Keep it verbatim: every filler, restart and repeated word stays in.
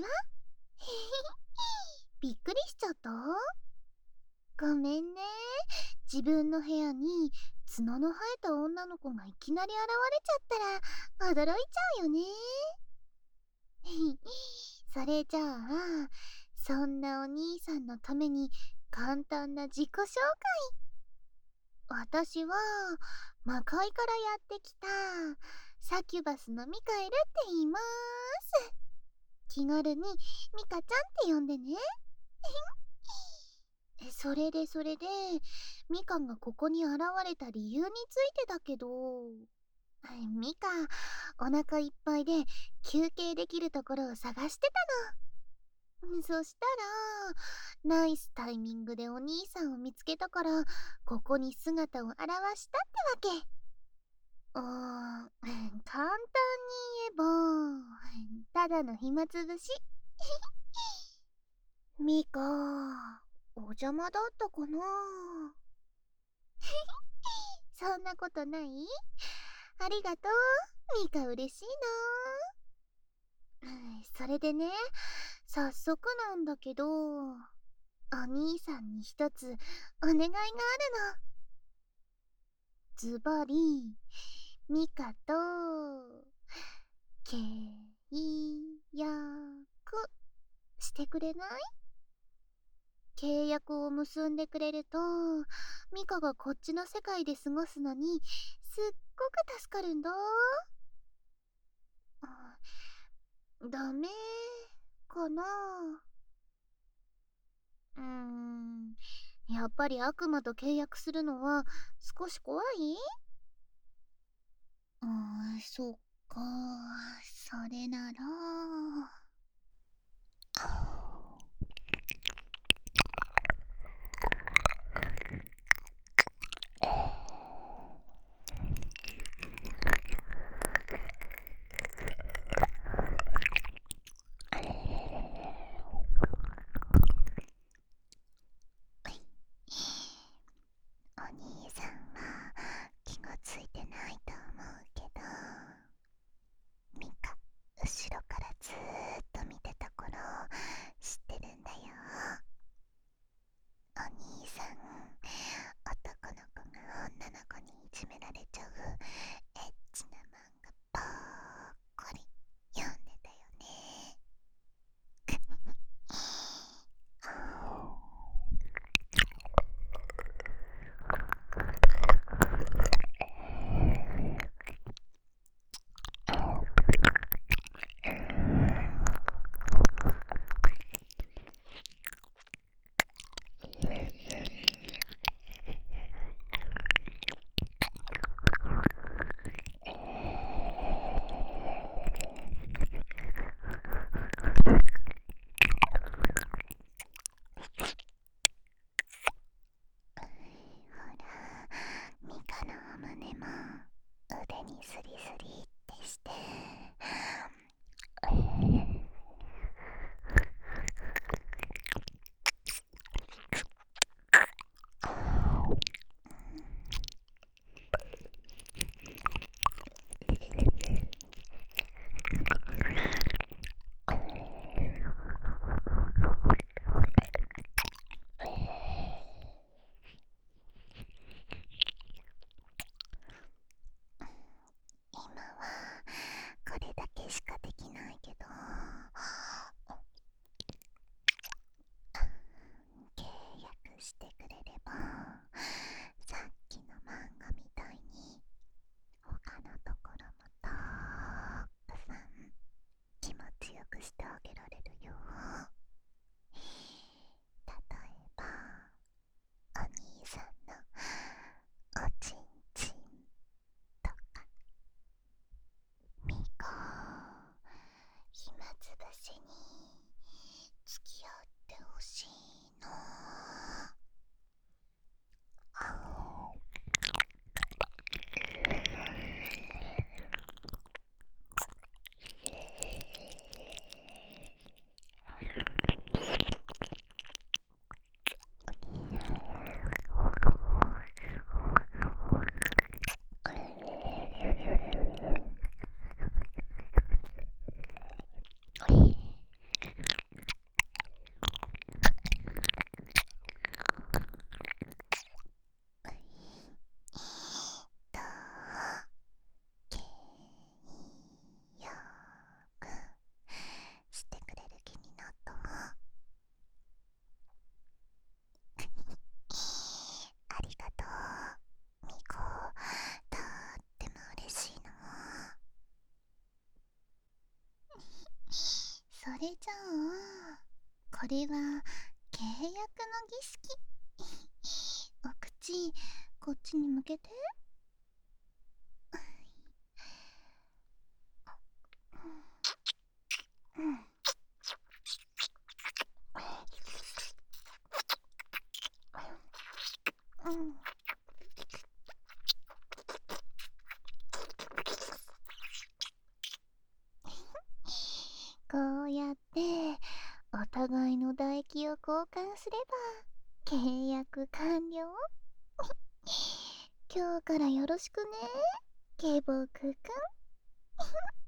びっくりしちゃった。ごめんね。自分の部屋に角の生えた女の子がいきなり現れちゃったら驚いちゃうよね。それじゃあ、そんなお兄さんのために簡単な自己紹介。私は魔界からやってきたサキュバスのミカエルって言います。気軽にミカちゃんって呼んでね。それでそれでミカがここに現れた理由についてだけど、ミカお腹いっぱいで休憩できるところを探してたの。そしたらナイスタイミングでお兄さんを見つけたから、ここに姿を現したってわけ。うーん、簡単に言えばただの暇つぶし。ミカ、お邪魔だったかな。そんなことない？ありがとう、ミカ嬉しいな。それでね、早速なんだけど、お兄さんに一つお願いがあるの。ズバリ、ミカと契約してくれない？契約を結んでくれると、ミカがこっちの世界で過ごすのにすっごく助かるんだ。あ、ダメかな。うーん、やっぱり悪魔と契約するのは少し怖い？うーん、そっか、それなら。お兄さんは気がついてないと思うけど、ミカ、後ろからずーっと見てた頃知ってるんだよ。お兄さん、男の子が女の子にいじめられちゃうエッチな漫画ばっかり読んでたよね。ほら、ミカのお胸も腕にスリスリってして。今はこれだけしかできないけど、契約してくれればさっきの漫画みたいに他のところもたくさん気持ちよくしてあげられるよ。例えばお兄さんのおちんちんとか。ミカ、暇つぶしに付き合ってほしいの。 れじゃあこれは契約の儀式。お口こっちに向けて。うん。うん。こうやってお互いの唾液を交換すれば契約完了。今日からよろしくね、ケボクくん。